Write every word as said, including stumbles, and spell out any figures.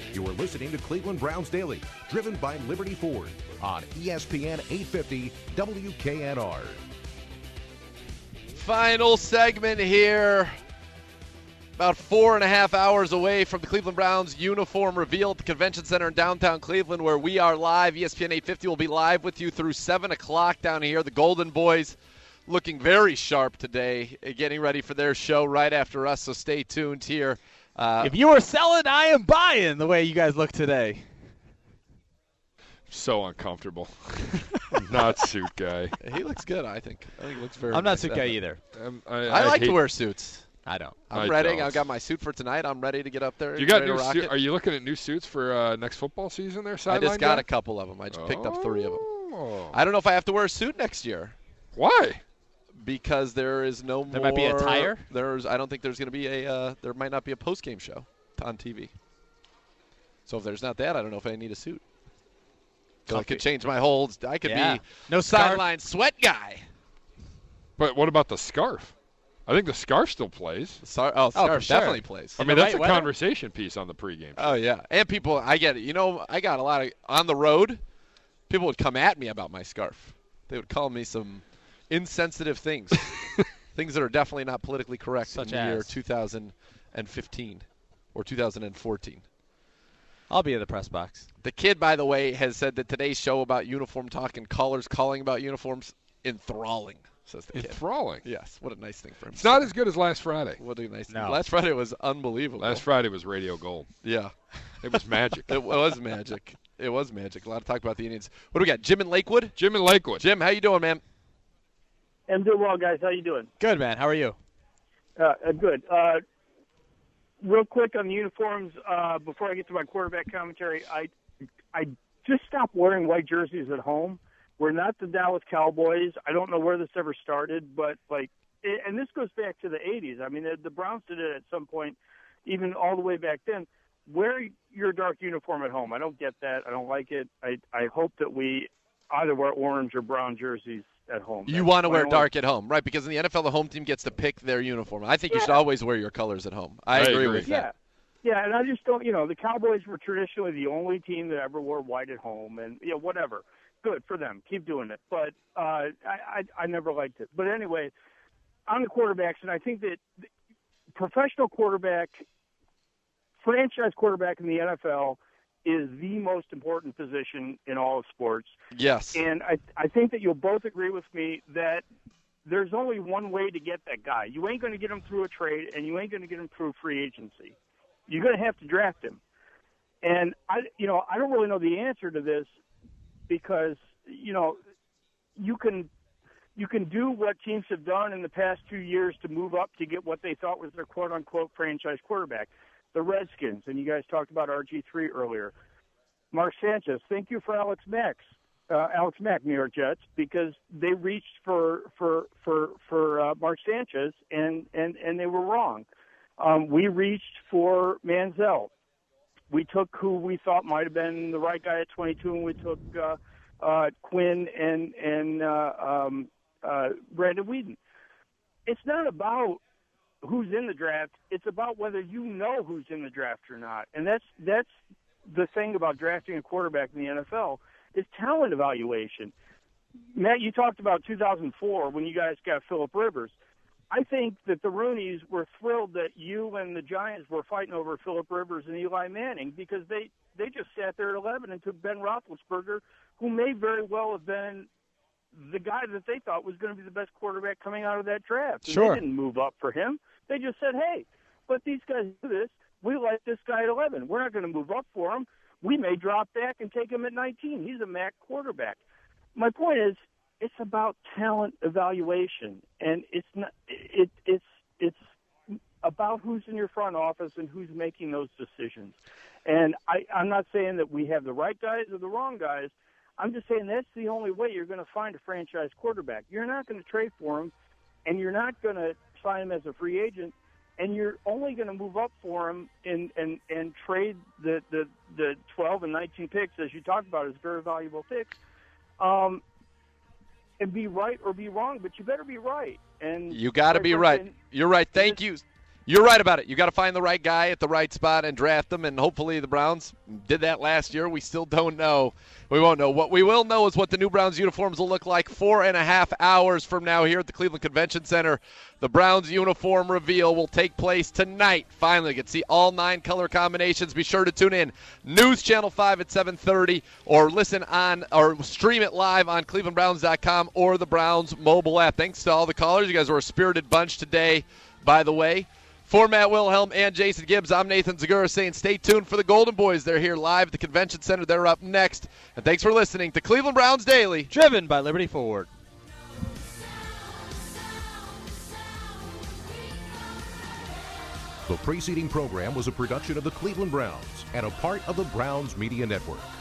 You are listening to Cleveland Browns Daily, driven by Liberty Ford on E S P N eight fifty W K N R. Final segment here. About four and a half hours away from the Cleveland Browns uniform reveal at the Convention Center in downtown Cleveland, where we are live. E S P N eight fifty will be live with you through seven o'clock down here. The Golden Boys looking very sharp today, getting ready for their show right after us, so stay tuned here. Uh, if you are selling, I am buying the way you guys look today. So uncomfortable. Not suit guy. He looks good, I think. I think he looks very I'm not nice suit guy either. Um, I, I, I like hate, to wear suits. I don't. I'm I ready. don't. I've got my suit for tonight. I'm ready to get up there. You got ready new to rock suit? it. Are you looking at new suits for uh, next football season there, I sideline just got guy? a couple of them. I just picked up three of them. Oh. I don't know if I have to wear a suit next year. Why? Because there is no There more. might be a tire? There's. I don't think there's going to be a. Uh, there might not be a post game show on T V. So if there's not that, I don't know if I need a suit. So I could change my holds. I could Yeah. be No scarf. sideline sweat guy. But what about the scarf? I think the scarf still plays. Sar- oh, scarf for sure. definitely plays. I In mean, the that's right a weather? conversation piece on the pregame show. Oh yeah, and people, I get it. You know, I got a lot of on the road. People would come at me about my scarf. They would call me some insensitive things, things that are definitely not politically correct Such in the year as? two thousand fifteen or two thousand fourteen. I'll be in the press box. The kid, by the way, has said that today's show about uniform talk and callers calling about uniforms enthralling. Says the kid. Enthralling. Yes, what a nice thing for him. It's not as good as last Friday. What a nice thing. No. Last Friday was unbelievable. Last Friday was radio gold. yeah. It was magic. It was magic. It was magic. A lot of talk about the Indians. What do we got? Jim in Lakewood? Jim in Lakewood. Jim, how you doing, man? I'm doing well, guys. How you doing? Good, man. How are you? Uh, uh, good. Uh, real quick on the uniforms, uh, before I get to my quarterback commentary, I I just stopped wearing white jerseys at home. We're not the Dallas Cowboys. I don't know where this ever started, but like, and this goes back to the eighties. I mean, the, the Browns did it at some point, even all the way back then. Wear your dark uniform at home. I don't get that. I don't like it. I I hope that we either wear orange or brown jerseys at home. You That's want to my wear only- dark at home, right? Because in the N F L, the home team gets to pick their uniform. I think you Yeah. should always wear your colors at home. I, I agree, agree. with Yeah. that. Yeah, and I just don't, you know, the Cowboys were traditionally the only team that ever wore white at home, and, you know, whatever. Good for them. Keep doing it. But uh, I, I, I never liked it. But anyway, on the quarterbacks, and I think that the professional quarterback, franchise quarterback in the N F L is the most important position in all of sports. Yes. And I, I think that you'll both agree with me that there's only one way to get that guy. You ain't going to get him through a trade, and you ain't going to get him through free agency. You're going to have to draft him. And I, you know, I don't really know the answer to this because, you know, you can you can do what teams have done in the past two years to move up to get what they thought was their quote unquote franchise quarterback. The Redskins, and you guys talked about R G three earlier. Mark Sanchez, thank you for Alex Mack, uh, Alex Mack, New York Jets, because they reached for for for for uh, Mark Sanchez and and and they were wrong. Um, we reached for Manziel. We took who we thought might have been the right guy at twenty-two, and we took uh, uh, Quinn and and uh, um, uh, Brandon Weeden. It's not about who's in the draft. It's about whether you know who's in the draft or not, and that's that's the thing about drafting a quarterback in the N F L is talent evaluation. Matt, you talked about two thousand four when you guys got Phillip Rivers. I think that the Rooneys were thrilled that you and the Giants were fighting over Phillip Rivers and Eli Manning because they, they just sat there at eleven and took Ben Roethlisberger, who may very well have been the guy that they thought was going to be the best quarterback coming out of that draft. And Sure. They didn't move up for him. They just said, hey, let these guys do this. We like this guy at eleven. We're not going to move up for him. We may drop back and take him at nineteen. He's a M A C quarterback. My point is, it's about talent evaluation, and it's not. It, it's it's about who's in your front office and who's making those decisions. And I, I'm not saying that we have the right guys or the wrong guys. I'm just saying that's the only way you're going to find a franchise quarterback. You're not going to trade for him, and you're not going to sign him as a free agent, and you're only going to move up for him and and and trade the the the twelve and nineteen picks, as you talked about, as very valuable picks. Um, and be right or be wrong, but you better be right. And You got to quite be frankly, right. You're right. Thank you. You're right about it. You got to find the right guy at the right spot and draft them, and hopefully the Browns did that last year. We still don't know. We won't know. What we will know is what the new Browns uniforms will look like four and a half hours from now here at the Cleveland Convention Center. The Browns uniform reveal will take place tonight. Finally, you can see all nine color combinations. Be sure to tune in. News Channel five at seven thirty, or listen on or stream it live on cleveland browns dot com or the Browns mobile app. Thanks to all the callers. You guys were a spirited bunch today, by the way. For Matt Wilhelm and Jason Gibbs, I'm Nathan Zagura saying stay tuned for the Golden Boys. They're here live at the Convention Center. They're up next. And thanks for listening to Cleveland Browns Daily. Driven by Liberty Ford. The preceding program was a production of the Cleveland Browns and a part of the Browns Media Network.